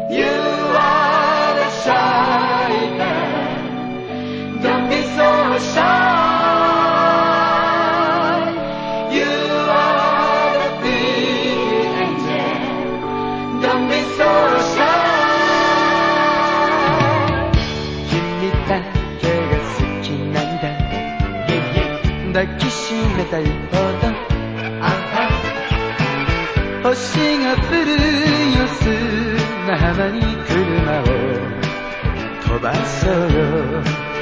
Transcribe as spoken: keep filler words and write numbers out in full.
You are the shy guy. Don't be so shy. You are the big angel. Don't be so shy. 君だけが好きなんだ。抱きしめたいほど。星が降るよ砂浜に車を飛ばそうよ。